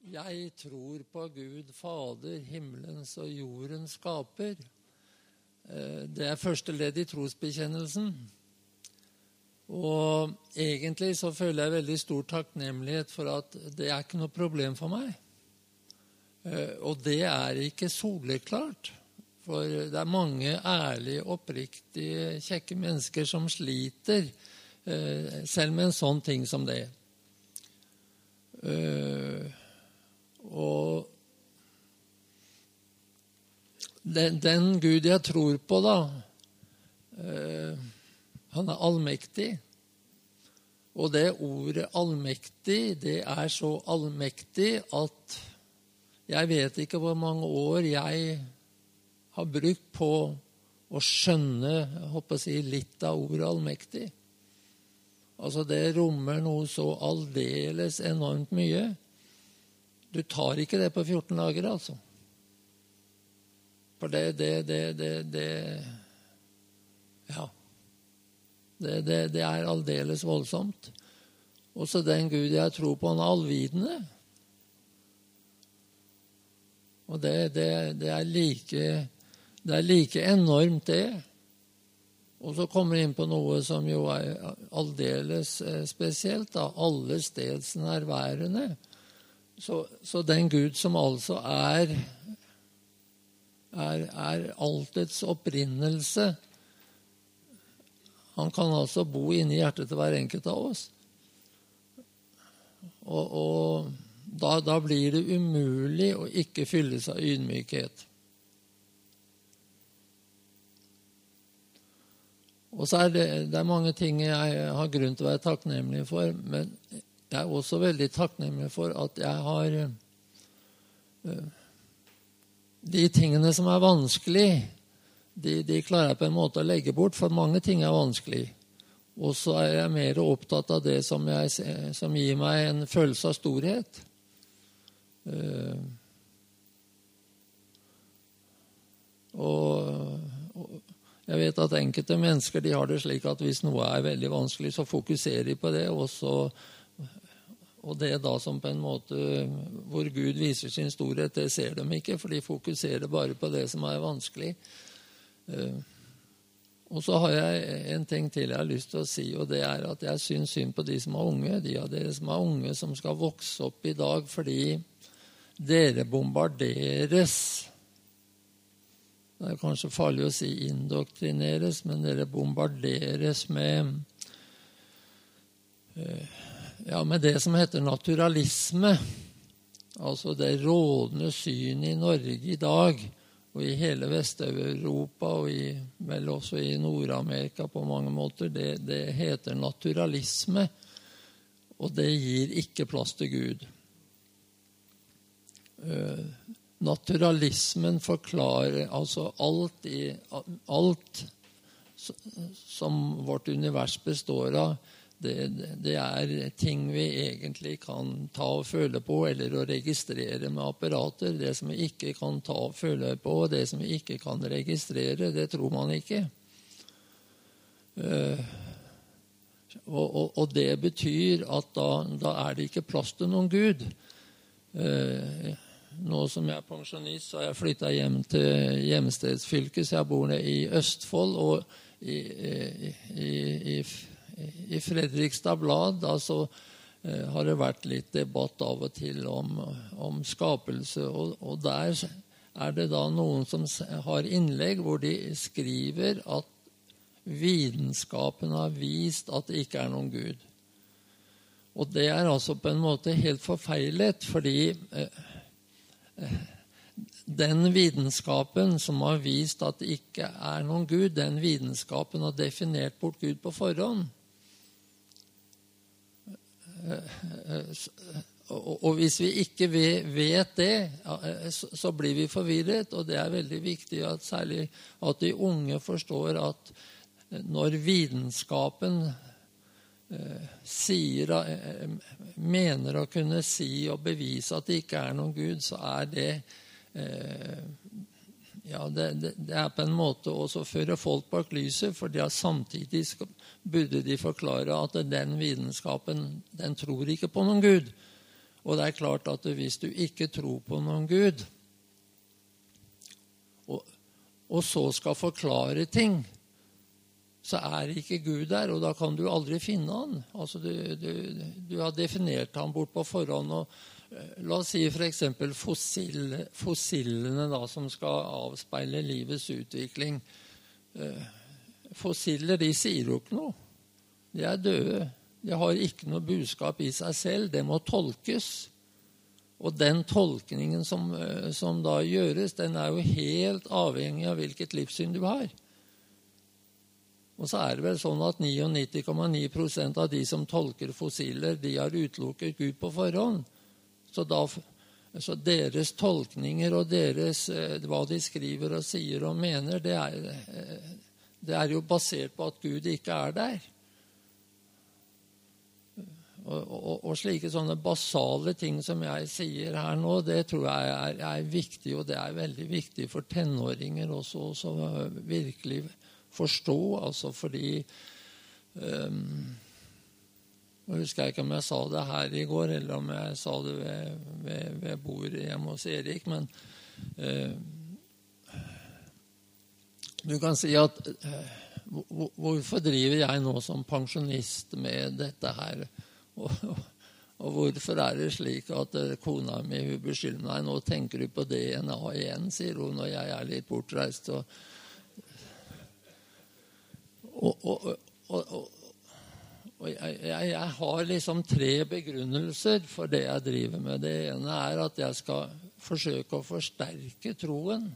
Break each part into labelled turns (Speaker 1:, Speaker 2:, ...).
Speaker 1: Jeg tror på Gud, Fader, himmelens og jordens skaper. Det første ledd i trosbekjennelsen. Og egentlig så føler jeg veldig stor takknemlighet for at det ikke noe problem for meg. Og det ikke soleklart. For det mange ærlige, oppriktige, kjekke mennesker som sliter, selv med en sånn ting som det. Og den Gud jeg tror på da, han allmektig. Og det ordet allmektig, det så allmektig at jeg vet ikke hvor mange år jeg har brukt på å skjønne, jeg håper å si, litt av ordet allmektig. Altså det rommer noe så aldeles enormt mye. Du tar ikke det på 14 dager, altså. For ja. Det aldeles voldsomt. Og så den Gud jeg tror på, han allvidende. Og det like enormt det. Og så kommer jeg inn på noe som jo aldeles spesielt, da, alle steds nærværende. Så den Gud som altså altets opprinnelse, han kan altså bo inne i hjertet til hver enkelt av oss. Og da blir det umulig å ikke fylle seg av ydmykhet. Og så det mange ting jeg har grunn til å være takknemlig for, men jeg også veldig takknemlig for at jeg har de tingene som vanskelig, de klarer jeg på en måte å legge bort, for mange ting vanskelig. Og så jeg mer opptatt av det som gir meg en følelse av storhet. Og jeg vet at enkelte mennesker, de har det slik at hvis noe veldig vanskelig, så fokuserer de på det, og det da som på en måte hvor Gud viser sin storhet, det ser de ikke, for de fokuserer bare på det som vanskelig. Og så har jeg en ting til jeg har lyst til å si, og det at jeg synes synd på de som unge, de av dere som unge som skal vokse opp i dag, fordi dere bombarderes. Det kanskje farlig å si indoktrineres, men dere bombarderes med det som heter naturalisme. Altså det rådende syn i Norge i dag, og i hele Vest-Europa, og vel også i Nord-Amerika på mange måter, det heter naturalisme, og det gir ikke plass til Gud. Naturalismen forklarer altså alt som vårt univers består av, det ting vi egentlig kan ta og føle på, eller å registrere med apparater. Det som vi ikke kan ta og føle på, det som vi ikke kan registrere, det tror man ikke. Og det betyr at da det ikke plass til noen Gud. Nå som jeg pensjonist, så har jeg flyttet hjem til hjemstedsfylket, så jeg bor nede i Østfold, og i Fredrikstad Blad, da så har det vært litt debatt av og til om skapelse, og der det da noen som har innlegg hvor de skriver at vitenskapen har vist at det ikke noen Gud. Og det altså på en måte helt forfeilet, fordi den vitenskapen som har vist at det ikke noen Gud, den vitenskapen har definert bort Gud på forhånd. Og hvis vi ikke vet det, så blir vi forvirret, og det veldig viktig at særlig at de unge forstår at når vitenskapen mener å kunne si og bevise at det ikke noen Gud, så det på en måte også føre folk bak lyset, for samtidig burde de forklare at den vitenskapen, den tror ikke på noen Gud. Og det er klart at hvis du ikke tror på noen Gud, og så skal forklare ting, så er ikke Gud der, og da kan du aldri finne han. Altså du har definert han bort på forhånd, og la oss si for eksempel fossilene da, som skal avspeile livets utvikling. Fossiler, de sier jo ikke noe. De er døde. De har ikke noe budskap i seg selv. Det må tolkes. Og den tolkningen som da gjøres, den er jo helt avhengig av hvilket livssyn du har. Og så er det vel sånn at 99,9% av de som tolker fossiler, de har utelukket Gud på forhånd. Så deres tolkninger og hva de skriver og sier og mener, det er jo basert på at Gud ikke er der. Og slike sånne basale ting som jeg sier her nå, det tror jeg er viktig, og det er veldig viktig for tenåringer også, som virkelig forstå, altså fordi jeg husker ikke om jeg sa det her i går, eller om jeg sa det ved bordet hjemme hos Erik, men du kan si at hvorfor driver jeg nå som pensjonist med dette her? Og hvorfor er det slik at kona mi hun beskylder meg, nå tenker du på DNA igjen, sier hun, når jeg er litt bortreist. Og jeg har liksom 3 begrunnelser for det jeg driver med. Det ene er at jeg skal forsøke å forsterke troen,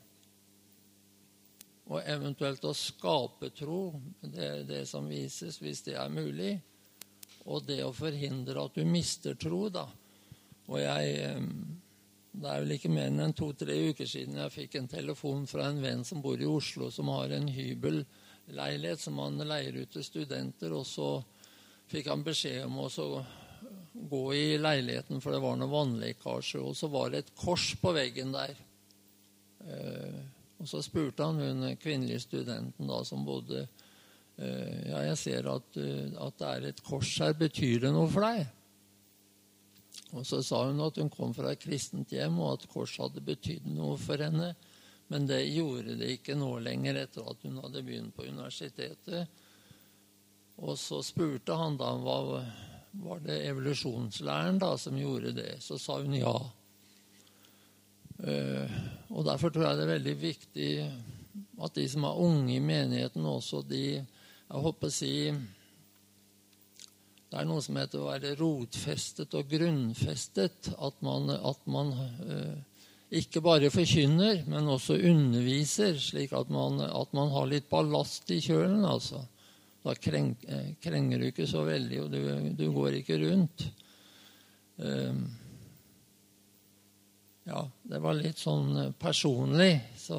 Speaker 1: og eventuelt å skape tro, det som vises, hvis det er mulig. Og det å forhindre at du mister tro, da. Og det er vel ikke mer enn 2-3 uker siden jeg fikk en telefon fra en venn som bor i Oslo, som har en hybelleilighet som han leier ut til studenter, og så fikk han beskjed om å gå i leiligheten, for det var noe vannlekkasje, og så var det et kors på veggen der. Og så spurte han hun kvinnelige studenten da, som bodde, ja, jeg ser at det er et kors her, betyr det noe for deg? Og så sa hun at hun kom fra et kristent hjem, og at kors hadde betydd noe for henne, men det gjorde det ikke nå lenger etter at hun hadde begynt på universitetet. Og så spurte han da, var det evolusjonslæren da som gjorde det? Så sa hun ja. Og derfor tror jeg det er veldig viktig at de som er unge i menigheten også, jeg håper å si, det er noe som heter å være rotfestet og grunnfestet, at man ikke bare forkynner, men også underviser, slik at man har litt ballast i kjølen, altså. Da krenger du ikke så veldig, og du går ikke rundt. Ja, det var litt sånn personlig, så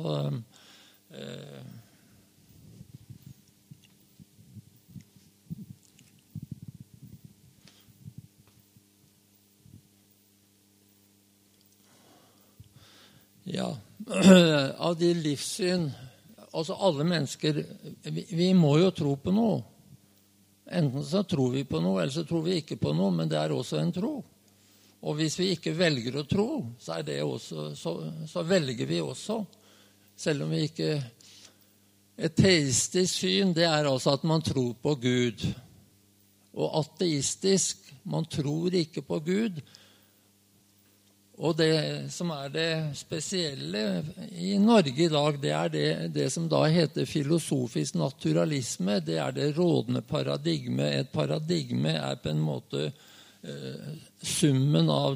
Speaker 1: ja, av de livssyn, altså alle mennesker, vi må jo tro på noe. Enten så tror vi på noe, eller så tror vi ikke på noe, men det er også en tro. Og hvis vi ikke velger å tro, så er det også, så velger vi også. Selv om vi ikke... Et teistisk syn, det er altså at man tror på Gud. Og ateistisk, man tror ikke på Gud. Og det som er det spesielle i Norge i dag, det er det som da heter filosofisk naturalisme. Det er det rådende paradigme. Et paradigme er på en måte summen av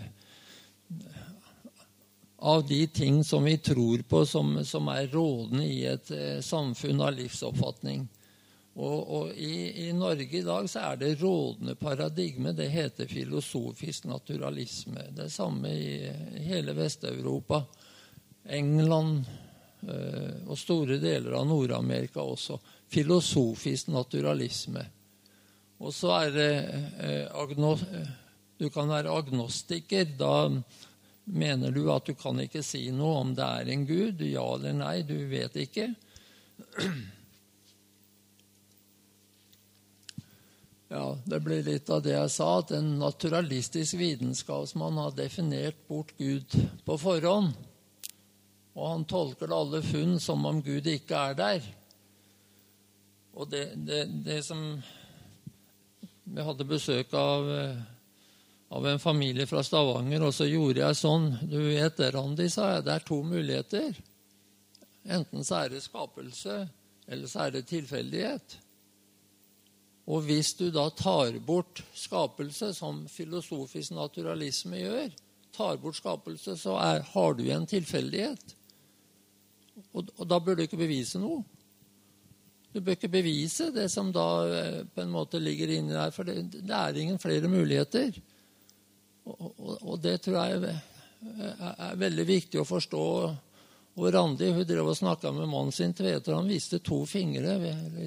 Speaker 1: de ting som vi tror på, som er rådende i et samfunn av livsoppfatning. Og i Norge i dag så er det rådende paradigme, det heter filosofisk naturalisme. Det samme i hele Vest-Europa, England og store deler av Nord-Amerika også. Filosofisk naturalisme. Og så er det, du kan være agnostiker, da mener du at du kan ikke si noe om det er en Gud, ja eller nei, du vet ikke. Ja, det blir litt av det jeg sa, at en naturalistisk vitenskapsmann har definert bort Gud på forhånd. Og han tolker alle funn som om Gud ikke er der. Og det som vi hadde besøk av en familie fra Stavanger, og så gjorde jeg sånn. Du vet det, Randi, sa jeg, det er 2 muligheter. Enten så er det skapelse, eller så er det tilfeldighet. Og hvis du da tar bort skapelse, som filosofisk naturalisme gjør, tar bort skapelse, så har du en tilfeldighet. Og da bør du ikke bevise noe. Du bør ikke bevise det som da på en måte ligger inni der, for det er ingen flere muligheter. Og det tror jeg er veldig viktig å forstå. Og Randi, hun drev og snakket med mannen sin Tveter, han viste 2 fingre.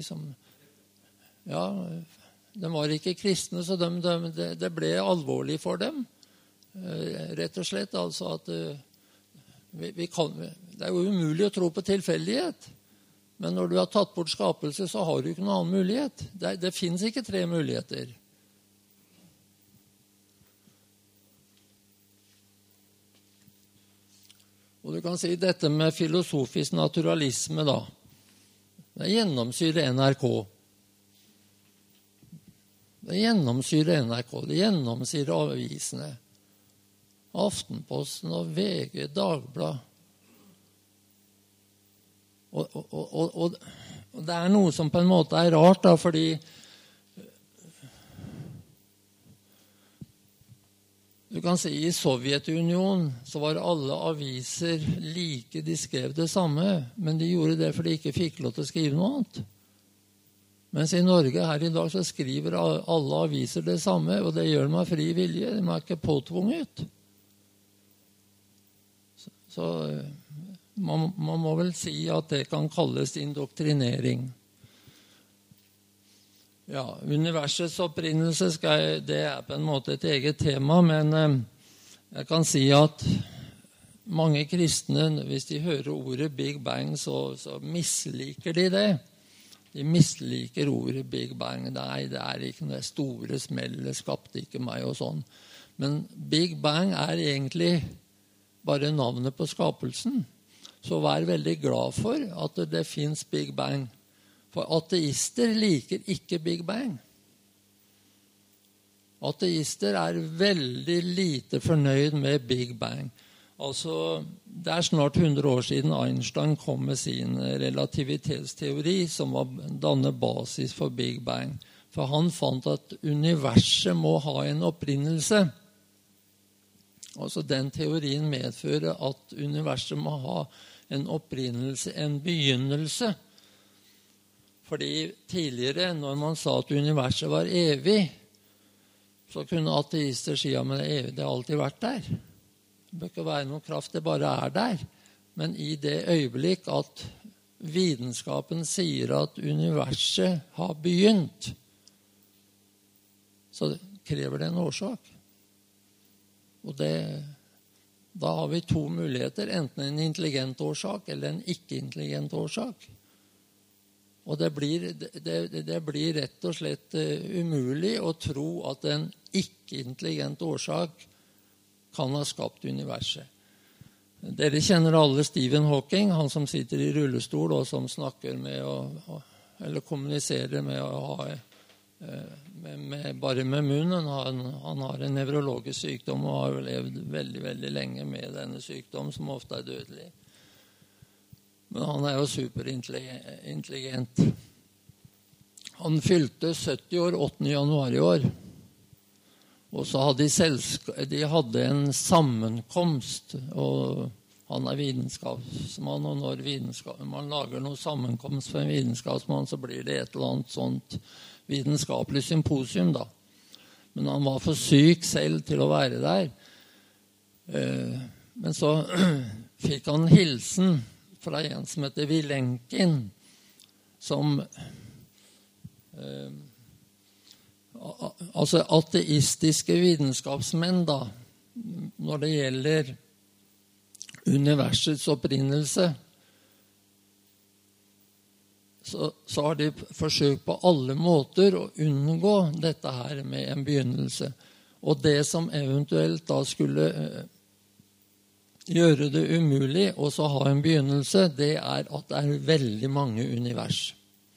Speaker 1: Ja, de var ikke kristne, så det ble alvorlig for dem. Rett og slett, altså at det er jo umulig å tro på tilfeldighet. Men når du har tatt bort skapelse, så har du ikke noen annen mulighet. Det finnes ikke 3 muligheter. Og du kan si dette med filosofisk naturalisme da. Det gjennomsyrer NRK. Det gjennomsyrer NRK, det gjennomsyrer avisene. Aftenposten og VG, Dagblad. Og det er noe som på en måte er rart da, fordi du kan si i Sovjetunionen så var alle aviser like, de skrev det samme, men de gjorde det fordi de ikke fikk lov til å skrive noe annet. Mens i Norge her i dag så skriver alle aviser det samme, og det gjør de av fri vilje, de er ikke påtvunget. Så man må vel si at det kan kalles indoktrinering. Ja, universets opprinnelse, det er på en måte et eget tema, men jeg kan si at mange kristne, hvis de hører ordet Big Bang, så misliker de det. De misliker ordet Big Bang. Nei, det er ikke noe store smell, det skapte ikke meg og sånn. Men Big Bang er egentlig bare navnet på skapelsen. Så vær veldig glad for at det finnes Big Bang. For ateister liker ikke Big Bang. Ateister er veldig lite fornøyd med Big Bang. Altså, det er snart 100 år siden Einstein kom med sin relativitetsteori, som var dannet basis for Big Bang. For han fant at universet må ha en opprinnelse. Altså, den teorien medfører at universet må ha en opprinnelse, en begynnelse. Fordi tidligere, når man sa at universet var evig, så kunne ateister si at det har alltid vært der. Det bør ikke være noen kraft, det bare er der. Men i det øyeblikk at vitenskapen sier at universet har begynt, så krever det en årsak. Og da har vi 2 muligheter, enten en intelligent årsak eller en ikke-intelligent årsak. Og det blir rett og slett umulig å tro at en ikke-intelligent årsak kan ha skapt universet. Dere kjenner alle Stephen Hawking, han som sitter i rullestol og som snakker med eller kommuniserer bare med munnen. Han har en nevrologisk sykdom og har levd veldig, veldig lenge med denne sykdom, som ofte er dødelig. Men han er jo superintelligent. Han fylte 70 år 8. januar i år. Og så hadde de hadde en sammenkomst, og han er vitenskapsmann, og når man lager noe sammenkomst for en vitenskapsmann, så blir det et eller annet sånt vitenskapelig symposium da. Men han var for syk selv til å være der. Men så fikk han hilsen fra en som heter Vilenkin, som altså ateistiske vitenskapsmenn da, når det gjelder universets opprinnelse, så har de forsøkt på alle måter å unngå dette her med en begynnelse. Og det som eventuelt da skulle gjøre det umulig å ha en begynnelse, det at det er veldig mange univers.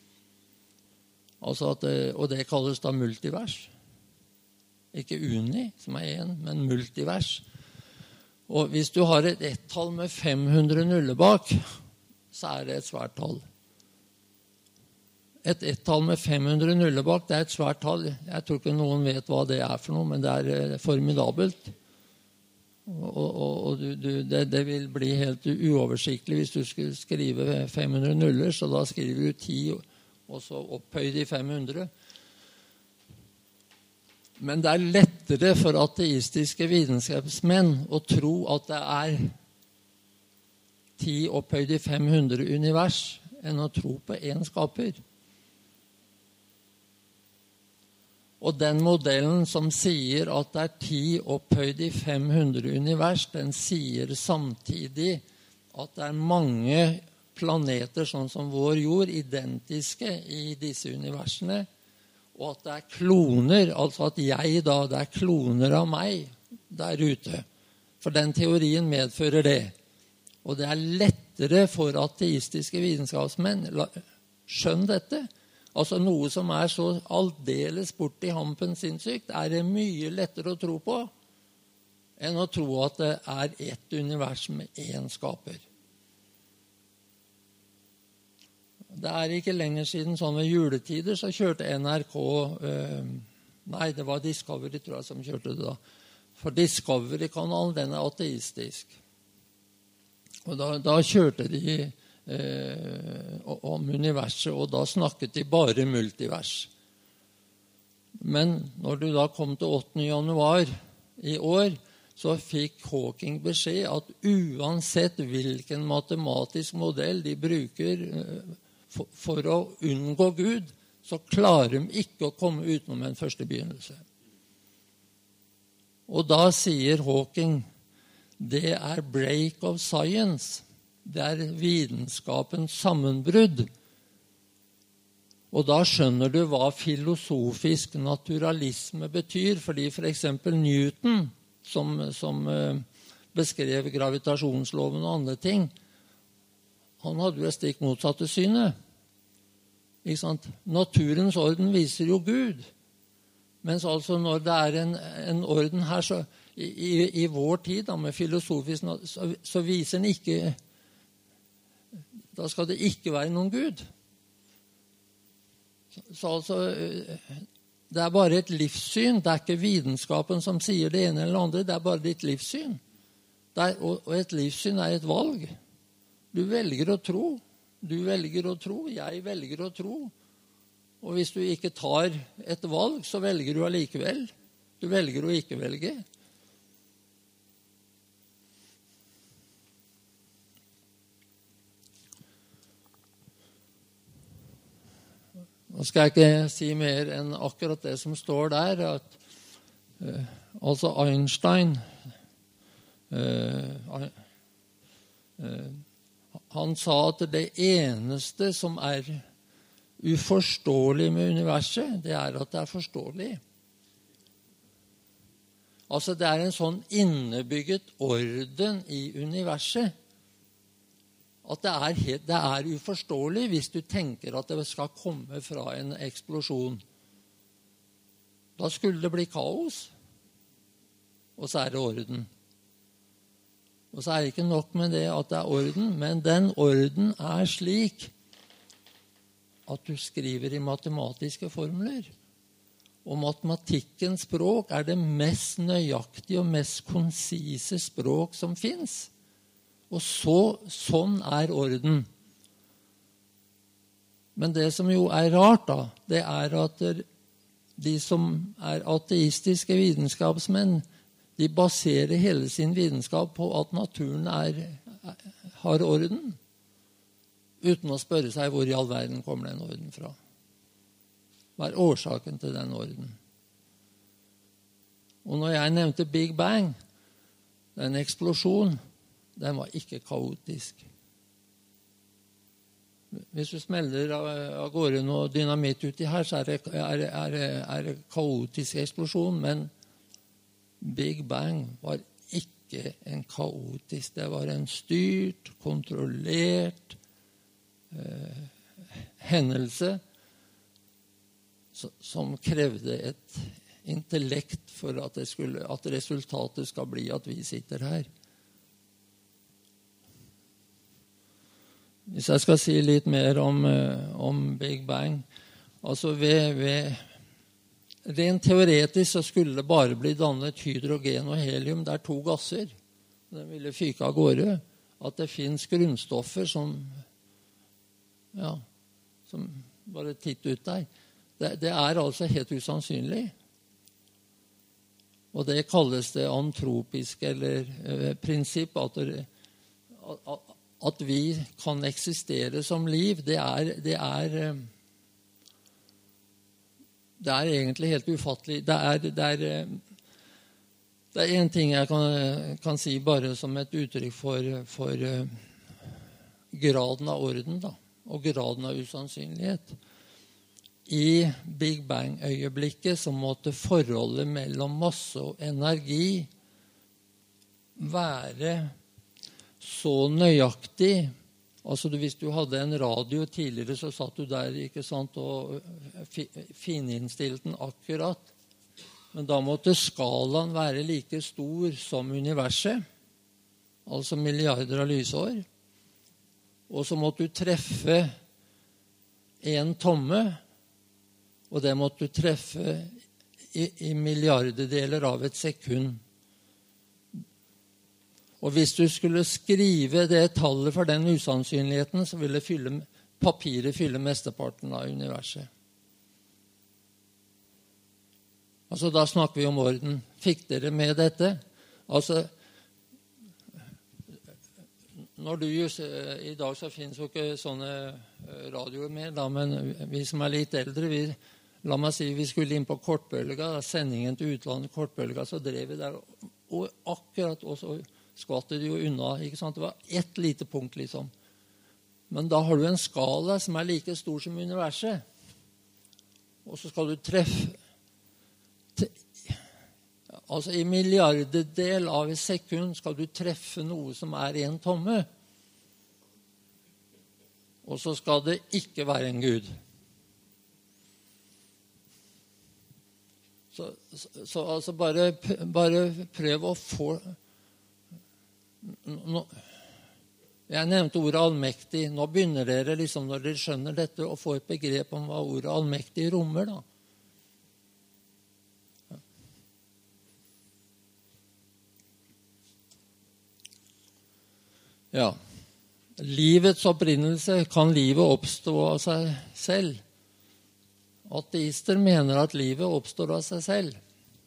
Speaker 1: Altså og det kalles da multivers. Ikke uni, som er en, men multivers. Og hvis du har et ett-tall med 500 nuller bak, så er det et svært tall. Et ett-tall med 500 nuller bak, det er et svært tall. Jeg tror ikke noen vet hva det er for noe, men det er formidabelt. Og det vil bli helt uoversiktlig hvis du skulle skrive 500 nuller, så da skriver du 10, og så opphøyd i 500. Men det er lettere for ateistiske vitenskapsmenn å tro at det er 10 opphøyd i 500 univers, enn å tro på en skaper. Og den modellen som sier at det er 10 opphøyd i 500 univers, den sier samtidig at det er mange planeter, sånn som vår jord, identiske i disse universene, og at det er kloner, altså at det er kloner av meg der ute. For den teorien medfører det. Og det er lettere for ateistiske vitenskapsmenn. Skjønn dette. Altså noe som er så aldeles bort i hampen sinnssykt, er det mye lettere å tro på enn å tro at det er ett univers med én skaper. Det er ikke lenger siden sånn ved juletider så kjørte NRK, nei, det var Discovery tror jeg som kjørte det da. For Discovery-kanalen, den er ateistisk. Og da kjørte de om universet, og da snakket de bare multivers. Men når du da kom til 8. januar i år, så fikk Hawking beskjed at uansett hvilken matematisk modell de bruker for å unngå Gud, så klarer de ikke å komme utenom en første begynnelse. Og da sier Hawking, det er break of science. Det er vitenskapens sammenbrudd. Og da skjønner du hva filosofisk naturalisme betyr, fordi for eksempel Newton, som beskrev gravitasjonsloven og andre ting, han hadde jo et stikk motsatte synet. Ikke sant? Naturens orden viser jo Gud. Mens altså når det er en orden her, så i vår tid da, med filosofisk, så viser den ikke, da skal det ikke være noen Gud. Så altså, det er bare et livssyn, det er ikke vitenskapen som sier det ene eller andre, det er bare ditt livssyn. Og et livssyn er et valg. Du velger å tro, du velger å tro, jeg velger å tro. Og hvis du ikke tar et valg, så velger du allikevel. Du velger å ikke velge. Nå skal jeg ikke si mer enn akkurat det som står der, at altså Einstein han sa at det eneste som er uforståelig med universet, det er at det er forståelig. Altså det er en sånn innebygget orden i universet, at det er uforståelig hvis du tenker at det skal komme fra en eksplosjon. Da skulle det bli kaos, og så er det orden. Og så er det ikke nok med det at det er orden, men den orden er slik at du skriver i matematiske formler. Og matematikkens språk er det mest nøyaktige og mest konsise språk som finnes. Og sånn er orden. Men det som jo er rart da, det er at de som er ateistiske vitenskapsmenn, de baserer hele sin vitenskap på at naturen har orden, uten å spørre seg hvor i all verden kommer den orden fra. Hva er årsaken til den orden? Og når jeg nevnte Big Bang, den eksplosjon, den var ikke kaotisk. hvis du smeller av gårde noe dynamitt uti her, så er det kaotisk eksplosjon, men Big Bang var ikke en kaotisk, det var en styrt, kontrollert hendelse som krevde et intellekt for at resultatet skal bli at vi sitter her. Hvis jeg skal si litt mer om Big Bang, altså rent teoretisk så skulle det bare bli dannet hydrogen og helium, det er 2 gasser. Den ville fyke av gårde. At det finnes grunnstoffer som bare titt ut der. Det er altså helt usannsynlig. Og det kalles det antropisk eller prinsipp at vi kan eksistere som liv. Det er egentlig helt ufattelig. Det er en ting jeg kan si bare som et uttrykk for graden av orden da, og graden av usannsynlighet. I Big Bang-øyeblikket så måtte forholdet mellom masse og energi være så nøyaktig. Altså hvis du hadde en radio tidligere, så satt du der, ikke sant, og fininnstilte den akkurat. Men da måtte skalaen være like stor som universet, altså milliarder av lysår. Og så måtte du treffe en tomme, og det måtte du treffe i milliardedeler av et sekund. Og hvis du skulle skrive det tallet for den usannsynligheten, så ville papiret fylle mesteparten av universet. Altså, da snakker vi om orden. Fikk dere med dette? Altså, i dag så finnes jo ikke sånne radioer mer, da, men vi som er litt eldre, la meg si, vi skulle inn på kortbølga, sendingen til utlandet kortbølga, så drev vi der, og akkurat også skvattet de jo unna, ikke sant? Det var ett lite punkt, liksom. Men da har du en skala som er like stor som universet. Og så skal du treffe altså i milliardedel av et sekund skal du treffe noe som er en tomme. Og så skal det ikke være en Gud. Så altså bare prøv å få jeg nevnte ordet allmektig. Nå begynner dere, liksom, når dere skjønner dette, å få et begrep om hva ordet allmektig rommer. Da. Ja. Livets opprinnelse. Kan livet oppstå av seg selv? Ateister mener at livet oppstår av seg selv.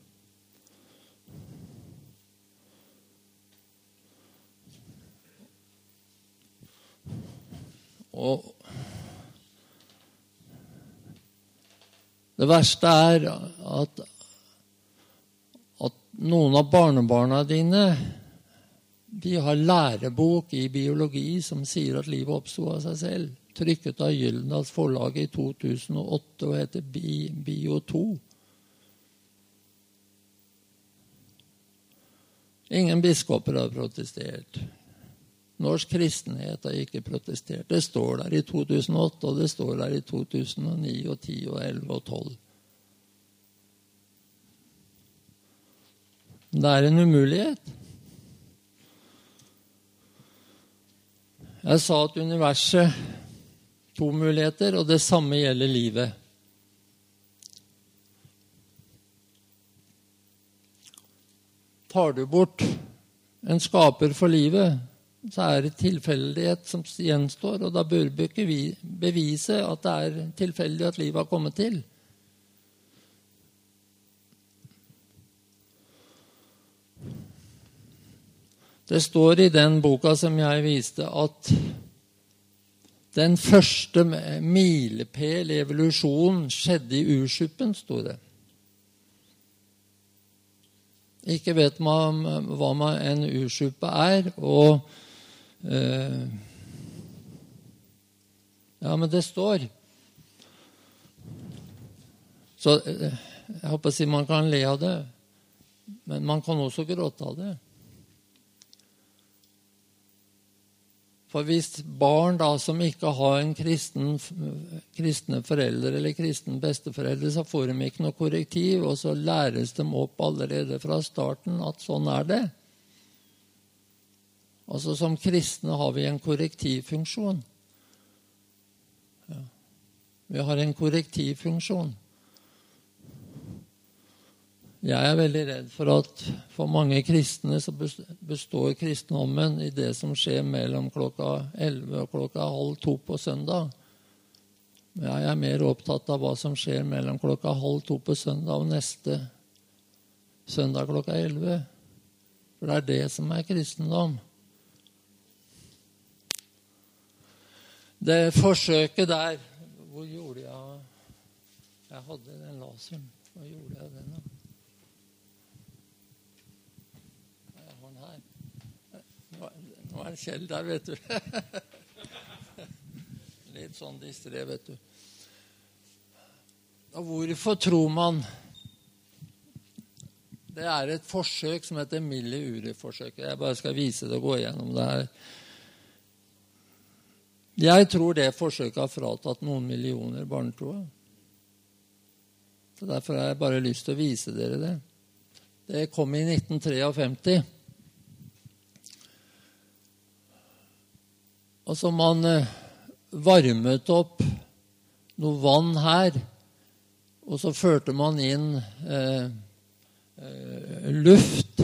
Speaker 1: Og det verste er at noen av barnebarna dine, de har lærebok i biologi som sier at livet oppstod av seg selv, trykket av Gyldendals forlag i 2008 og heter Bio 2. Ingen biskoper har protestert. Norsk kristenhet har ikke protestert. Det står der i 2008, og det står der i 2009 og 10 og 11 og 12. Det er en umulighet. Jeg sa at universet 2 muligheter, og det samme gjelder livet. Tar du bort en skaper for livet, så er det tilfeldighet som gjenstår, og da bør vi ikke bevise at det er tilfeldig at livet har kommet til. Det står i den boka som jeg viste at den første milepæl i evolusjonen skjedde i ursuppen, står det. Ikke vet man hva en ursuppe er, og Ja, men det står. Så jeg håper å si man kan le av det, men man kan også gråte av det. For hvis barn da som ikke har en kristne foreldre eller kristen besteforeldre, så får de ikke noe korrektiv, og så læres de opp allerede fra starten at sånn er det. Altså som kristne har vi en korrektivfunksjon. Ja. Vi har en korrektivfunksjon. Jeg er veldig redd for at for mange kristne så består kristendommen i det som skjer mellom klokka 11 og klokka 1:30 på søndag. Jeg er mer opptatt av hva som skjer mellom klokka 1:30 på søndag og neste søndag klokka 11. For det er det som er kristendom. Det forsøket der, hvor gjorde jeg? Jeg hadde den laseren. Hva gjorde jeg den da? Nå er det Kjell der, vet du. Litt sånn distré, vet du. Og hvorfor tror man? Det er et forsøk som heter Milli-Uri-forsøket. Jeg bare skal vise det og gå igjennom det her. Jeg tror det forsøket har fratatt noen millioner barnetroa. Så derfor har jeg bare lyst til å vise dere det. Det kom i 1953. Og så man varmet opp noe vann her, og så førte man inn luft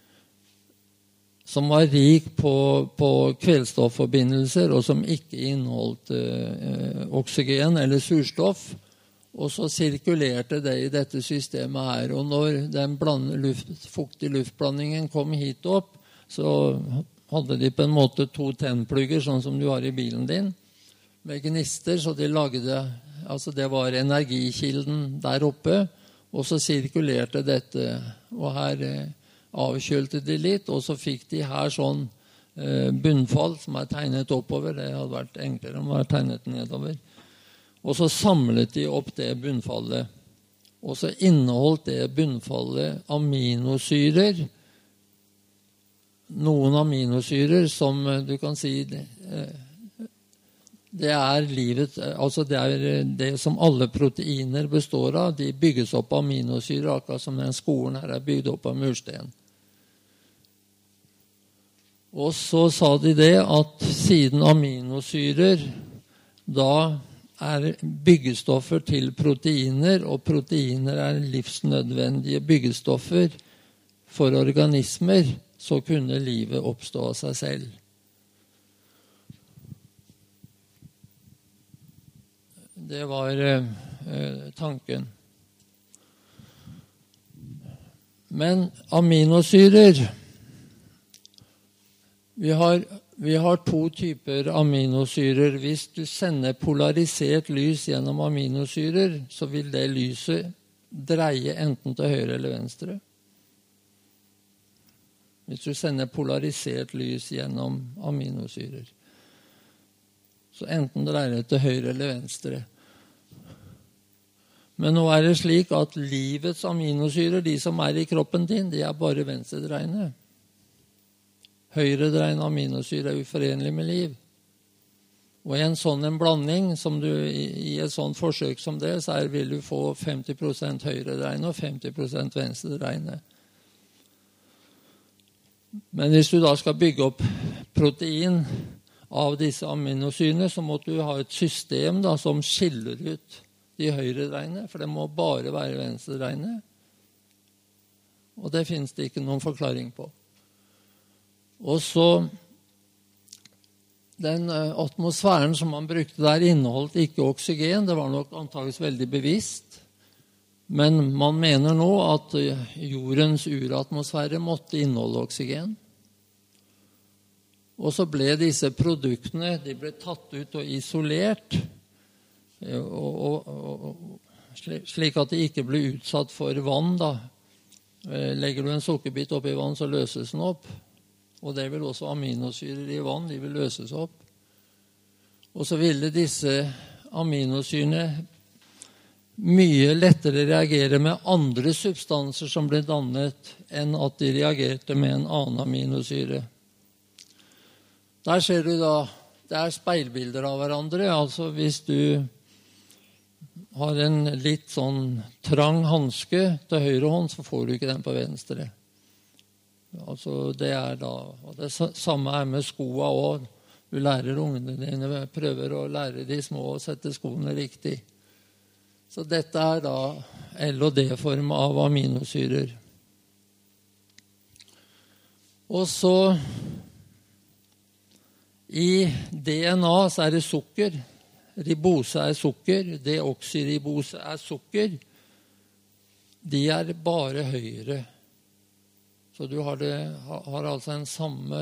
Speaker 1: som var rik på kveldstofforbindelser, og som ikke inneholdt oksygen eller surstoff. Og så sirkulerte det i dette systemet her. Og når den fuktige luftblandingen kom hit opp, så hadde de på en måte 2 tennplugger, sånn som du har i bilen din, med gnister, så de lagde, altså det var energikilden der oppe, og så sirkulerte dette, og her avkjølte de litt, og så fikk de her sånn bunnfall som er tegnet oppover. Det hadde vært enklere om det var tegnet nedover. Og så samlet de opp det bunnfallet, og så inneholdt det bunnfallet aminosyrer, noen aminosyrer som du kan si det er livet, altså det er det som alle proteiner består av. De bygges opp av aminosyrer, akkurat som den skolen her er bygd opp av mursten. Og så sa de det at siden aminosyrer da er byggestoffer til proteiner, og proteiner er livsnødvendige byggestoffer for organismer, så kunne livet oppstå av seg selv. Det var tanken. Men aminosyrer, vi har 2 typer aminosyrer. Hvis du sender polarisert lys gjennom aminosyrer, så vil det lyset dreie enten til høyre eller venstre. Hvis du sender polarisert lys gjennom aminosyrer. Så enten dreier det til høyre eller venstre. Men nå er det slik at livets aminosyrer, de som er i kroppen din, de er bare venstredreiende. Høyredreiende aminosyrer er uforenlig med liv. Og i en sånn en blanding, som du, i et sånt forsøk som det, så vil du få 50% høyredreiende og 50% venstredreiende. Men hvis du da skal bygge opp protein av disse aminosyrene, så må du ha et system da, som skiller ut de høyredreiende, for det må bare være venstredreiende. Og det finnes det ikke noen forklaring på. Og så den atmosfæren som man brukte der inneholdt ikke oksygen. Det var nok antageligvis veldig bevisst. Men man mener nå at jordens uratmosfære måtte inneholde oksygen. Og så ble disse produktene de ble tatt ut og isolert, slik at de ikke ble utsatt for vann. Da. Legger du en sukkerbit opp i vann, så løses den opp. Og det vil også aminosyrer i vann, de vil løses opp. Og så ville disse aminosyrene mye lettere reagere med andre substanser som ble dannet, enn at de reagerte med en annen aminosyre. Der ser du da, det er speilbilder av hverandre. Altså hvis du har en litt sånn trang hanske til høyre hånd, så får du ikke den på venstre. Altså det er da, og det samme er med skoene også. Du lærer ungene dine, prøver å lære de små å sette skoene riktig. Så dette er da L- og D-form av aminosyrer. Og så i DNA så er det sukker. Ribose er sukker. Deoksyribose er sukker. De er bare høyre. Så du har altså en samme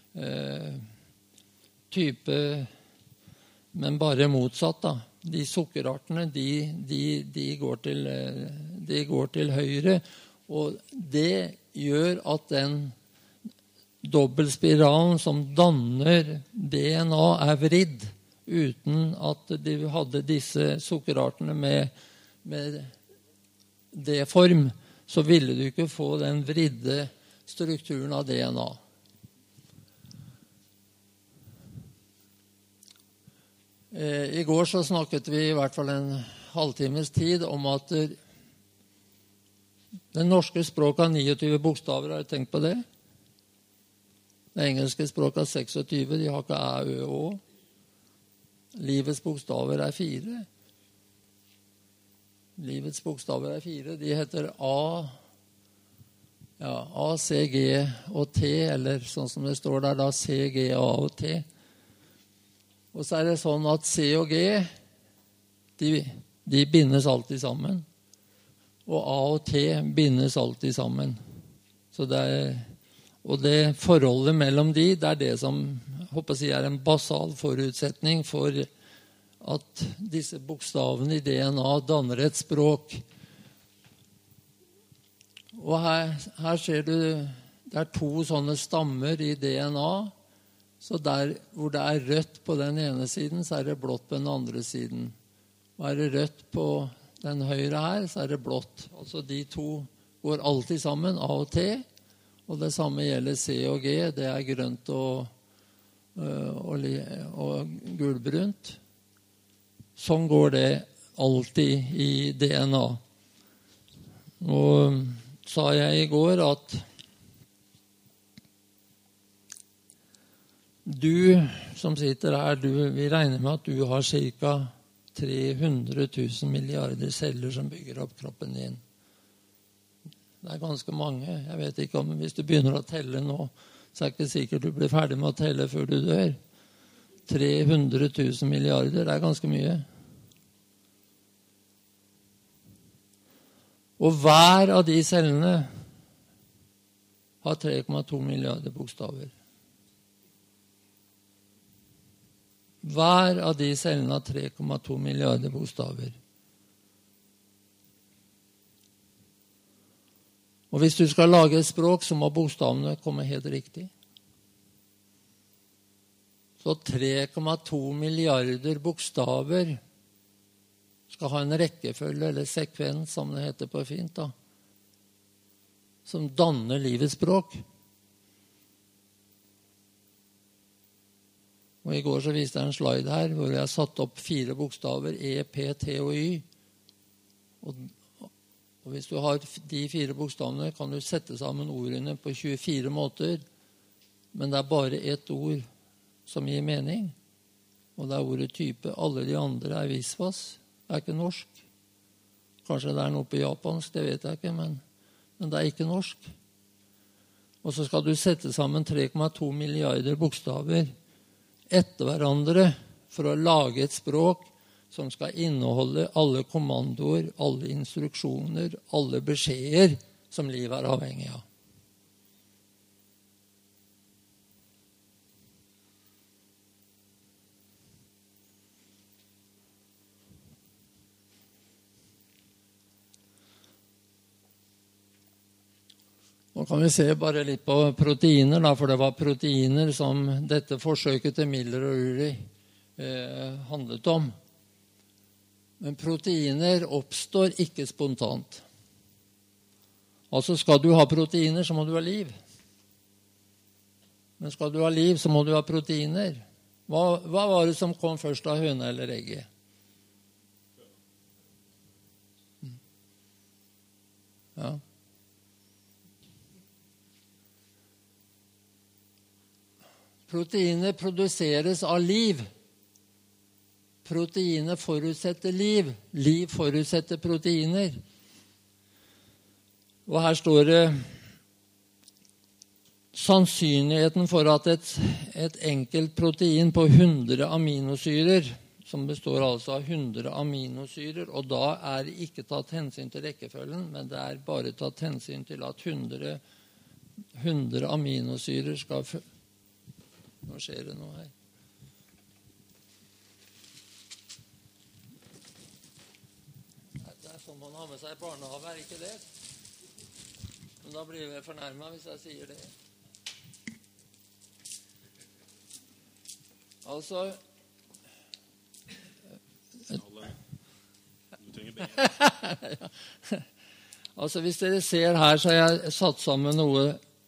Speaker 1: type, men bare motsatt da. De sukkerartene, de går til høyre, og det gjør at den dobbeltspiralen som danner DNA er vridd, uten at de hadde disse sukkerartene med D-form, så ville du ikke få den vridde strukturen av DNA. I går så snakket vi i hvert fall en halvtimes tid om at det norske språket har 29 bokstaver. Har du tenkt på det? Det engelske språket har 26, de har ikke æ, ø, å. Livets bokstaver er 4. Livets bokstaver er 4. De heter A, C, G og T, eller sånn som det står der, da C, G, A og T. Og så er det sånn at C og G, de bindes alltid sammen. Og A og T bindes alltid sammen. Så og det forholdet mellom de, det er det som er en basal forutsetning for at disse bokstavene i DNA danner et språk. Og her ser du, det er 2 sånne stammer i DNA. Så der hvor det er rødt på den ene siden, så er det blått på den andre siden. Og er det rødt på den høyre her, så er det blått. Altså de 2 går alltid sammen, A og T. Og det samme gjelder C og G, det er grønt og gulbrunt. Sånn går det alltid i DNA. Og sa jeg i går at du som sitter her, vi regner med at du har ca. 300 000 milliarder celler som bygger opp kroppen din. Det er ganske mange. Jeg vet ikke om hvis du begynner å telle nå, så er det ikke sikkert du blir ferdig med å telle før du dør. 300 000 milliarder, det er ganske mye. Og hver av de cellene har 3,2 milliarder bokstaver. Hver av de cellene har 3,2 milliarder bokstaver. Og hvis du skal lage et språk, så må bokstavene komme helt riktig. Så 3,2 milliarder bokstaver skal ha en rekkefølge, eller sekvens, som det heter på fint, da, som danner livets språk. Og i går så viste jeg en slide her, hvor jeg har satt opp 4 bokstaver, E, P, T og Y. Og hvis du har de 4 bokstavene, kan du sette sammen ordene på 24 måter, men det er bare ett ord som gir mening, og det er ordet type. Alle de andre er visvas, det er ikke norsk. Kanskje det er noe på japansk, det vet jeg ikke, men det er ikke norsk. Og så skal du sette sammen 3,2 milliarder bokstaver etter hverandre for å lage et språk som skal inneholde alle kommandoer, alle instruksjoner, alle beskjeder som livet er avhengig av. Nå kan vi se bare litt på proteiner, da, for det var proteiner som dette forsøket til Miller og Urey handlet om. Men proteiner oppstår ikke spontant. Altså skal du ha proteiner, så må du ha liv. Men skal du ha liv, så må du ha proteiner. Hva var det som kom først av høna eller egget? Ja. Proteiner produseres av liv. Proteiner forutsetter liv. Liv forutsetter proteiner. Og her står det sannsynligheten for at et enkelt protein på 100 aminosyrer, som består altså av 100 aminosyrer, og da er det ikke tatt hensyn til rekkefølgen, men det er bare tatt hensyn til at 100 aminosyrer skal... Nå skjer det noe her. Det er sånn man har med seg i barnehage, er ikke det? Men da blir jeg fornærmet hvis jeg sier det. Altså altså hvis dere ser her, så har jeg satt sammen noe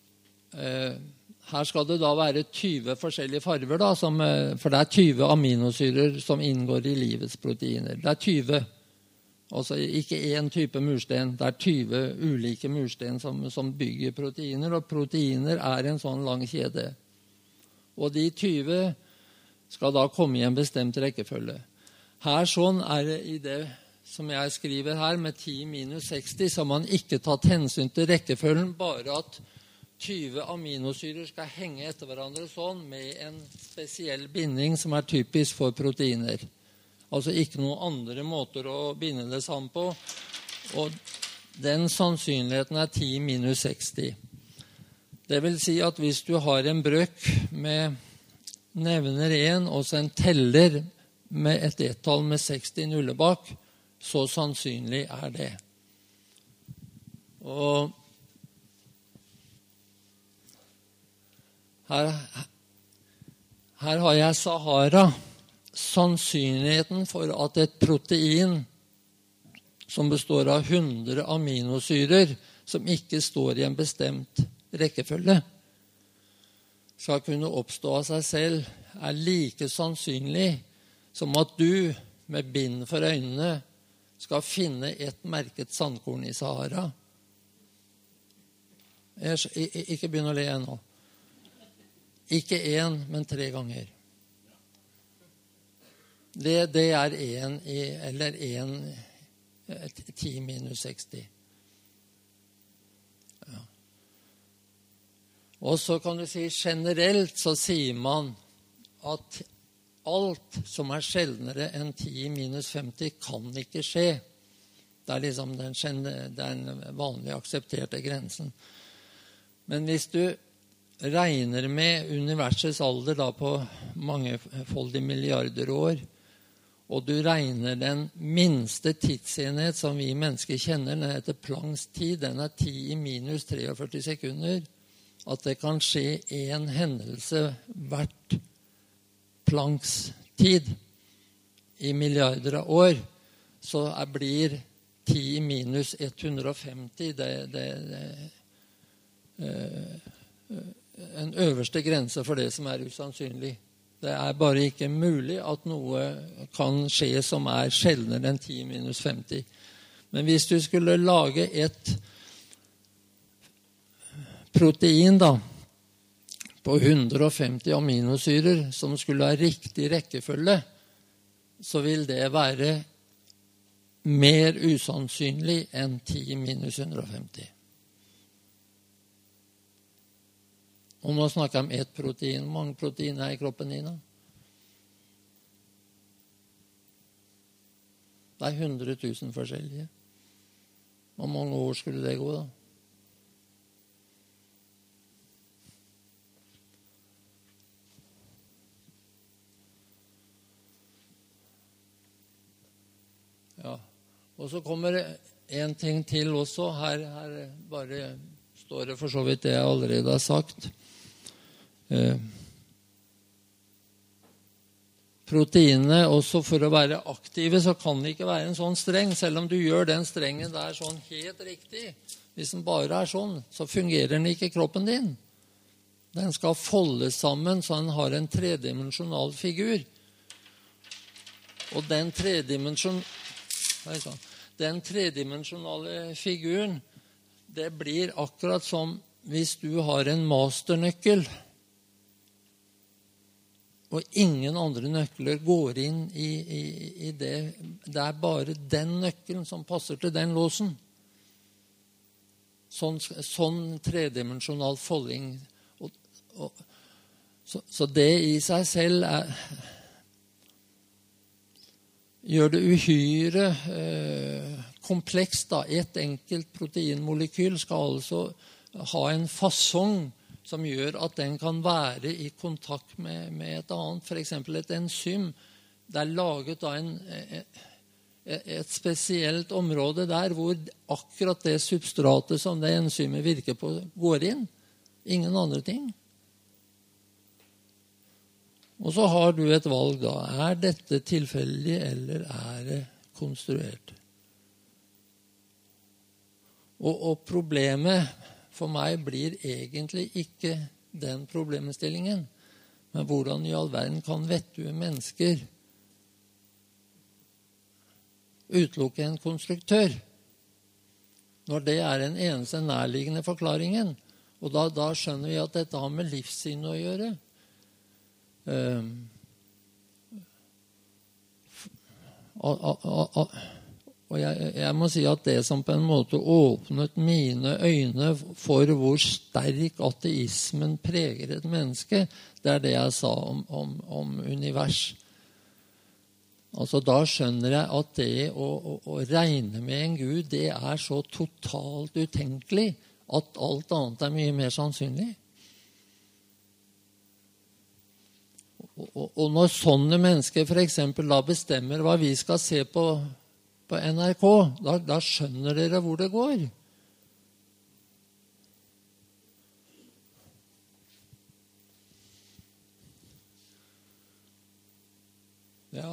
Speaker 1: her skal det da være 20 forskjellige farver da, for det er 20 aminosyrer som inngår i livets proteiner. Det er 20, altså ikke én type mursten, det er 20 ulike mursten som bygger proteiner, og proteiner er en sånn lang kjede. Og de 20 skal da komme i en bestemt rekkefølge. Her sånn er det i det som jeg skriver her med 10-60, så har man ikke tatt hensyn til rekkefølgen, bare at 20 aminosyrer skal henge etter hverandre sånn med en spesiell binding som er typisk for proteiner. Altså ikke noen andre måter å binde det sammen på, og den sannsynligheten er 10-60. Det vil si at hvis du har en brøk med nevner 1 og så en teller med et ett-tall med 60 nuller bak, så sannsynlig er det. Og her har jeg Sahara. Sannsynligheten for at et protein som består av 100 aminosyrer, som ikke står i en bestemt rekkefølge, skal kunne oppstå av seg selv, er like sannsynlig som at du med bind for øynene skal finne et merket sandkorn i Sahara. Ikke begynn å le nå. Ikke 1, men 3 ganger. Det er 1 eller 10-60. Ja. Og så kan du si generelt, så sier man at alt som er sjeldnere enn 10-50 kan ikke skje. Det er liksom den vanlige aksepterte grensen. Men hvis du regner med universets alder da på mangefoldige milliarder år, og du regner den minste tidsenhet som vi mennesker kjenner, den heter Plancks tid, den er 10-43 sekunder, at det kan skje en hendelse hvert Plancks tid i milliarder av år, så blir 10-150 en øverste grense for det som er usannsynlig. Det er bare ikke mulig at noe kan skje som er sjeldnere enn 10-50. Men hvis du skulle lage et protein da, på 150 aminosyrer som skulle ha riktig rekkefølge, så vil det være mer usannsynlig enn 10-150. Og nå snakker jeg om ett protein. Hvor mange proteiner er i kroppen din? Det er 100 000 forskjellige. Hvor mange år skulle det gå da? Ja. Og så kommer en ting til også. Her bare står det for så vidt det jeg allerede har sagt. proteinene også for å være aktive, så kan det ikke være en sånn streng, selv om du gjør den strengen der sånn helt riktig. Hvis den bare er sånn, så fungerer den ikke i kroppen din. Den skal foldes sammen så den har en tredimensjonal figur. Og den tredimensjonale figuren, det blir akkurat som hvis du har en masternøkkel, og ingen andre nøkler går inn i det. Det er bare den nøkkelen som passer til den låsen. Sånn tredimensjonal folding. Så det i seg selv gjør det uhyre komplekst. Et enkelt proteinmolekyl skal altså ha en fasong som gjør at den kan være i kontakt med et annet, for eksempel et enzym. Det er laget av et spesielt område der hvor akkurat det substratet som det enzymet virker på går inn. Ingen andre ting. Og så har du et valg da. Er dette tilfeldig, eller er det konstruert? Og problemet for meg blir egentlig ikke den problemstillingen, men hvordan i all verden kan vettue mennesker utelukke en konstruktør, når det er den eneste nærliggende forklaringen. Og da skjønner vi at dette har med livssyn å gjøre. Og jeg må si at det som på en måte åpnet mine øyne for hvor sterk ateismen preger et menneske, det er det jeg sa om univers. Altså da skjønner jeg at det å regne med en Gud, det er så totalt utenkelig at alt annet er mye mer sannsynlig. Og når sånne mennesker for eksempel da bestemmer hva vi skal se på NRK, da skjønner dere hvor det går. Ja.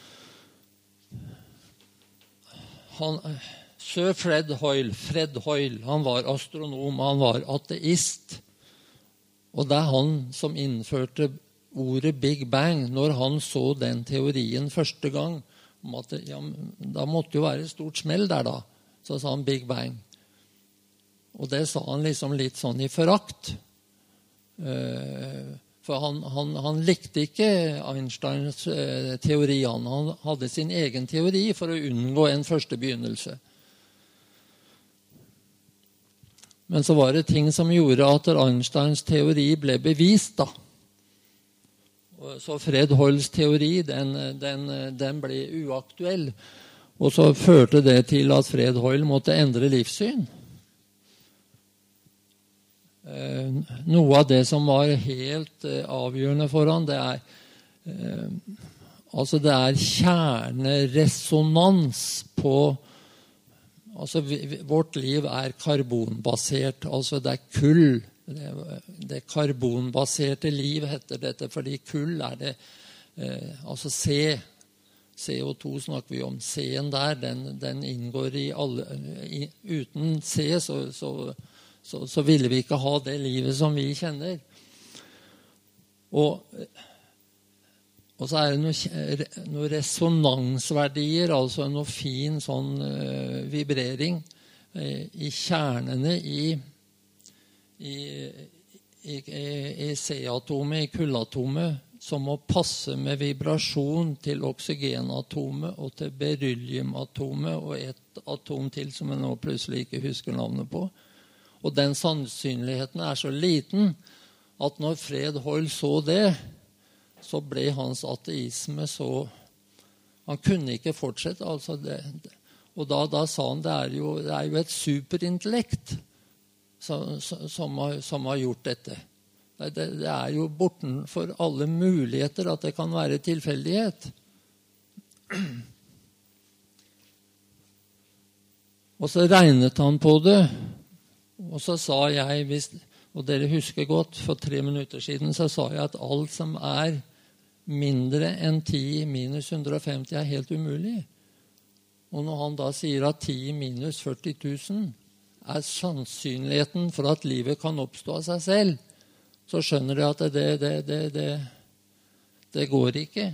Speaker 1: Sir Fred Hoyle, han var astronom, han var ateist. Og det er han som innførte ordet Big Bang når han så den teorien første gang. Om at da måtte jo være et stort smell der da. Så sa han Big Bang. Og det sa han liksom litt sånn i forakt. For han likte ikke Einsteins teori. Han hadde sin egen teori for å unngå en første begynnelse. Men så var det ting som gjorde at Einsteins teori ble bevist da. Så Fred Hoyles teori, den ble uaktuell. Og så førte det til at Fred Hoyle måtte endre livssyn. Noe av det som var helt avgjørende for han, det er kjerneresonans på. Altså vårt liv er karbonbasert, altså det er kull. Det karbonbaserte liv heter dette, fordi kull er det, altså CO2 snakker vi om, C-en der, den inngår i alle, uten C så ville vi ikke ha det livet som vi kjenner. Og så er det noen resonansverdier, altså noe fin sånn vibrering i kjernene i C-atomet, i kullatomet, som må passe med vibrasjon til oksygenatomet og til berylliumatomet og et atom til som jeg nå plutselig ikke husker navnet på. Og den sannsynligheten er så liten at når Fred Hoyle så det, så ble hans ateisme så. Han kunne ikke fortsette. Altså det. Og da sa han det er jo et superintellekt som har gjort dette. Det er jo bortenfor alle muligheter at det kan være tilfeldighet. Og så regnet han på det, og så sa jeg, og dere husker godt, for 3 minutter siden så sa jeg at alt som er mindre enn 10 minus 150 er helt umulig. Og når han da sier at 10 minus 40 000 er sannsynligheten for at livet kan oppstå av seg selv, så skjønner de at det går ikke.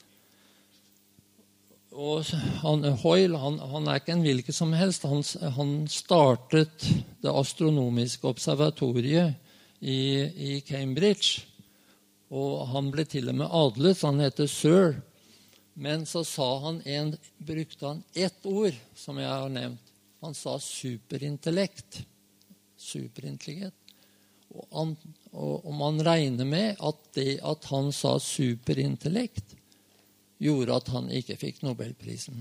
Speaker 1: Og Hoyle, han er ikke en hvilken som helst. Han startet det astronomiske observatoriet i Cambridge. Og han ble til og med adlet, så han heter Sir. Men så brukte han ett ord som jeg har nevnt. Han sa superintellekt. Superintelligent. Og man regner med at det at han sa superintellekt, gjorde at han ikke fikk Nobelprisen.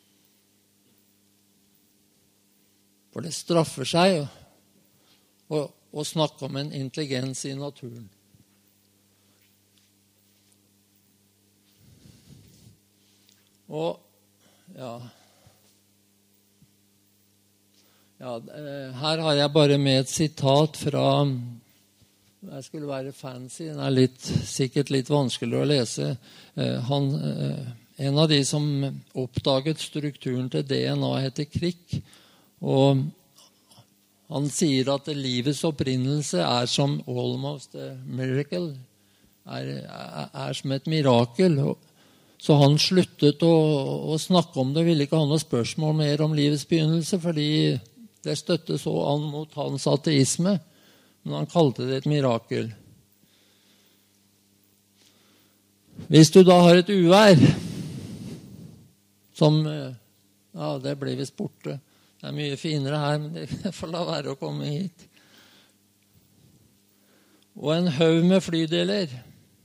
Speaker 1: For det straffer seg å snakke om en intelligens i naturen. Og her har jeg bare med et sitat fra, jeg skulle være fancy, den er sikkert litt vanskelig å lese. En av de som oppdaget strukturen til DNA heter Crick, og han sier at livets opprinnelse er som almost a miracle, er som et mirakel. Så han sluttet å snakke om det, ville ikke ha noe spørsmål mer om livets begynnelse, fordi det støtte så an mot hans ateisme, men han kalte det et mirakel. Hvis du da har et uvær, som, det ble visst borte. Det er mye finere her, men det får la være å komme hit. Og en haug med flydeler.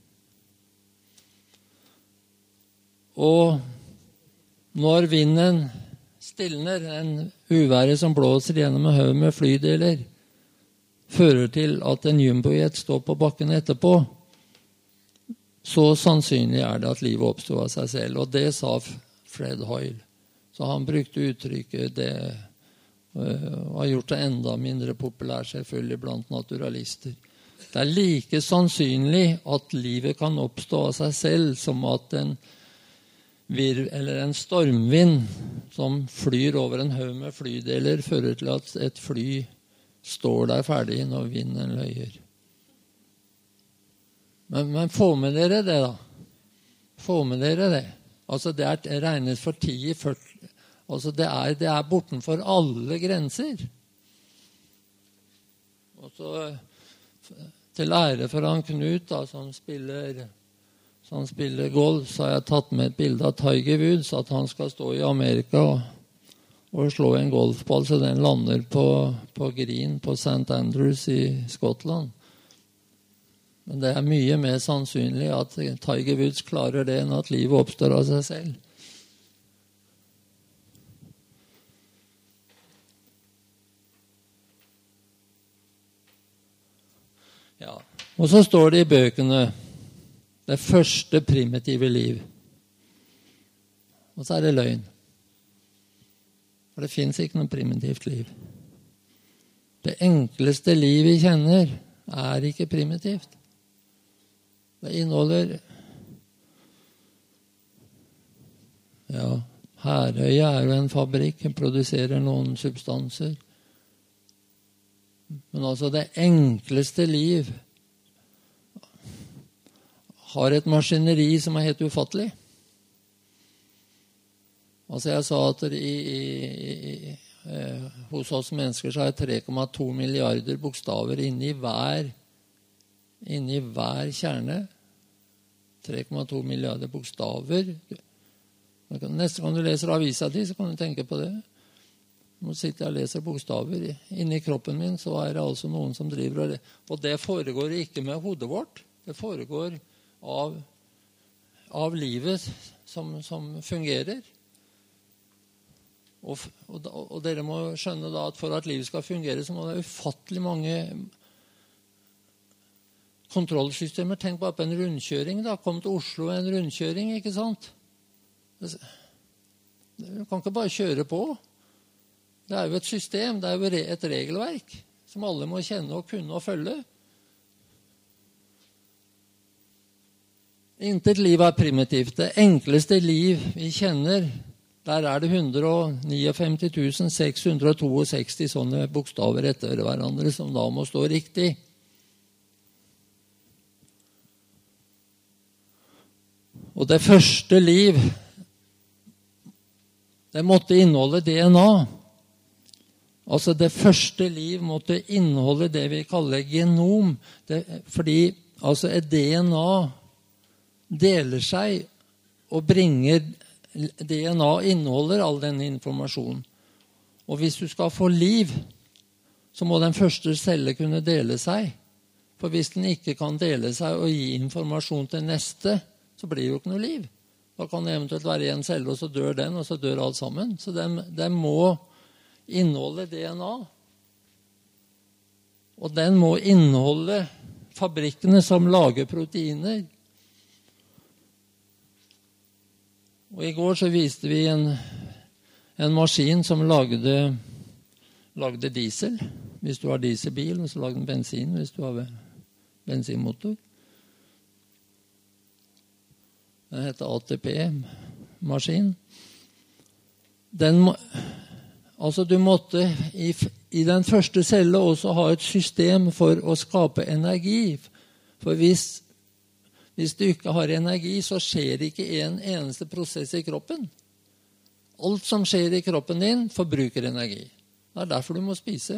Speaker 1: Og når vinden stilner, en uvære som blåser gjennom en haug med flydeler, fører til at en jumbojet står på bakken etterpå, så sannsynlig er det at livet oppstår av seg selv. Og det sa Fred Hoyle. Så han brukte uttrykket, det har gjort det enda mindre populært selvfølgelig blant naturalister. Det er like sannsynlig at livet kan oppstå av seg selv som at en stormvind som flyr over en haug med flydeler fører til at et fly står der ferdig når vinden løyer. Men få med dere det da. Få med dere det. Altså det er regnet for 10-40. Altså det er bortenfor alle grenser. Og så til ære for han Knut da, som spiller golf, så har jeg tatt med et bilde av Tiger Woods, at han skal stå i Amerika og slå en golfball, så den lander på green på St. Andrews i Skottland. Men det er mye mer sannsynlig at Tiger Woods klarer det enn at livet oppstår av seg selv. Ja. Og så står det i bøkene det første primitive liv. Og så er det løgn. For det finnes ikke noe primitivt liv. Det enkleste liv vi kjenner er ikke primitivt. Det inneholder Herøya er jo en fabrikk, den produserer noen substanser. Men altså det enkleste liv har et maskineri som er helt ufattelig. Altså jeg sa at hos oss mennesker så er 3,2 milliarder bokstaver inni hver kjerne. 3,2 milliarder bokstaver. Neste gang du leser avisa di, så kan du tenke på det. Nå sitter jeg og leser bokstaver. Inni kroppen min så er det altså noen som driver og det foregår ikke med hodet vårt. Det foregår av livet som fungerer. Og dere må skjønne da at for at livet skal fungere, så må det ufattelig mange kontrollsystemer. Tenk bare på en rundkjøring da. Kom til Oslo en rundkjøring, ikke sant? Du kan ikke bare kjøre på. Det er jo et system, det er jo et regelverk som alle må kjenne og kunne og følge. Intet liv er primitivt. Det enkleste liv vi kjenner, der er det 159 662 sånne bokstaver etter hverandre som da må stå riktig. Og det første liv, det måtte inneholde DNA. Altså det første liv måtte inneholde det vi kaller genom. Fordi altså et DNA deler seg og bringer DNA inneholder all denne informasjonen. Og hvis du skal få liv, så må den første celle kunne dele seg. For hvis den ikke kan dele seg og gi informasjon til neste, så blir det jo ikke noe liv. Da kan det eventuelt være en celle, og så dør den, og så dør alt sammen. Så den må inneholde DNA. Og den må inneholde fabrikkene som lager proteiner. Og i går så viste vi en maskin som lagde diesel. Hvis du har dieselbil, så lager den bensin hvis du har bensinmotor. Den heter ATP-maskin. Altså du måtte i den første celle også ha et system for å skape energi. For hvis du ikke har energi, så skjer ikke en eneste prosess i kroppen. Alt som skjer i kroppen din, forbruker energi. Det er derfor du må spise.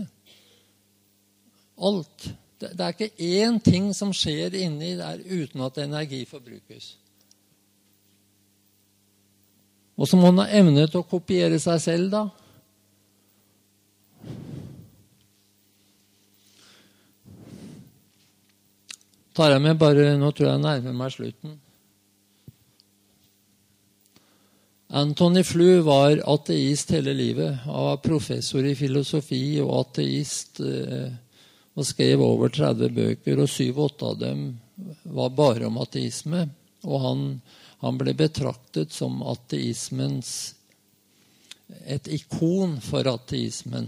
Speaker 1: Alt. Det er ikke én ting som skjer inni der uten at energi forbrukes. Og så må man ha evne til å kopiere seg selv da. Tar jeg med bare, nå tror jeg nærmer meg slutten. Antony Flew var ateist hele livet. Han var professor i filosofi og ateist og skrev over 30 bøker, og 7-8 av dem var bare om ateisme. Og han ble betraktet som et ikon for ateismen.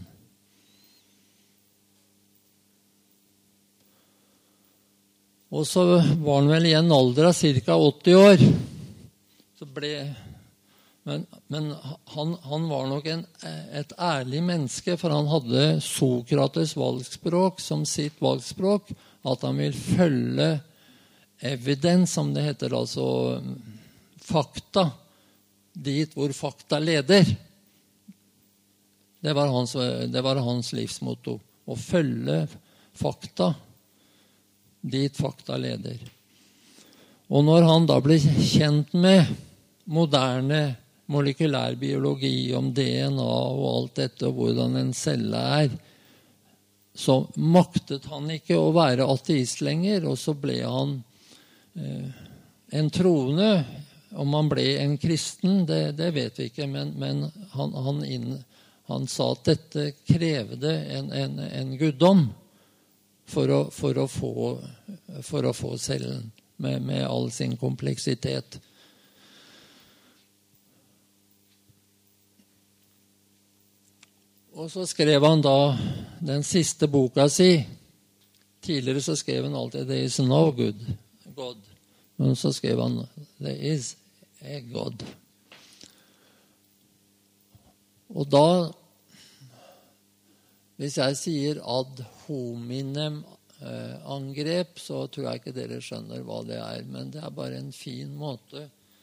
Speaker 1: Og så var han vel i en alder av ca. 80 år. Men han var nok et ærlig menneske, for han hadde Sokrates valgspråk som sitt valgspråk, at han vil følge evidens, som det heter, altså fakta, dit hvor fakta leder. Det var hans livsmotto, å følge fakta, dit fakta leder. Og når han da ble kjent med moderne molekylærbiologi, om DNA og alt dette, og hvordan en celle er, så maktet han ikke å være ateist lenger, og så ble han en troende. Om han ble en kristen, det vet vi ikke, men han sa at dette krevde en guddom for å få cellen med all sin kompleksitet. Og så skrev han da den siste boka si. Tidligere så skrev han alltid «There is no God». Men så skrev han «There is a God». Og da, hvis jeg sier ad hominem angrep, så tror jeg ikke dere skjønner hva det er. Men det er bare en fin måte.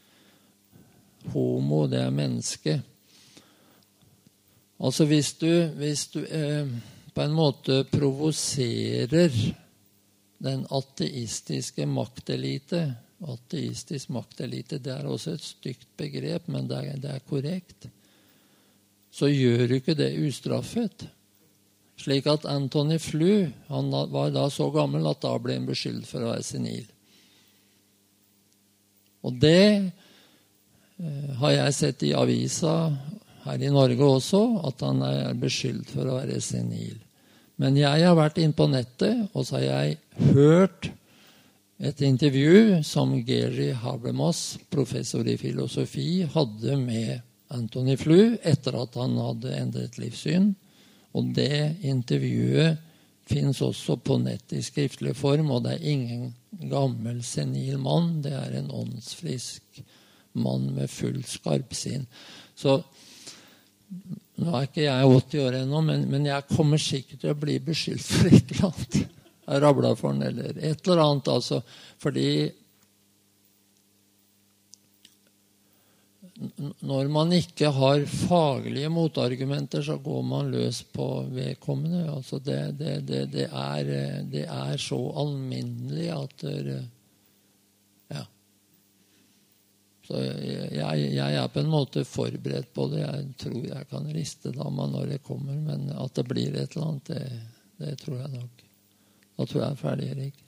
Speaker 1: Homo, det er menneske. Altså hvis du på en måte provoserer den ateistiske maktelite, ateistisk maktelite, det er også et stygt begrep, men det er korrekt, så gjør du ikke det ustraffet. Slik at Antony Flew, han var da så gammel at da ble han beskyldt for å være senil. Og det har jeg sett i avisa her i Norge også, at han er beskyldt for å være senil. Men jeg har vært inn på nettet, og så har jeg hørt et intervju som Gary Habermas, professor i filosofi, hadde med Antony Flew etter at han hadde endret livssyn. Og det intervjuet finnes også på nett i skriftlig form, og det er ingen gammel, senil mann. Det er en åndsfrisk mann med full skarpsinn. Så nå er ikke jeg 80 år ennå, men jeg kommer sikkert til å bli beskyldt for et eller annet. Jeg rablet for den, eller et eller annet, altså. Fordi når man ikke har faglige motargumenter, så går man løs på vedkommende. Altså det er så alminnelig at ja. Så jeg er på en måte forberedt på det. Jeg tror jeg kan riste dama når det kommer, men at det blir et eller annet, det tror jeg nok. Da tror jeg er ferdig, Erik.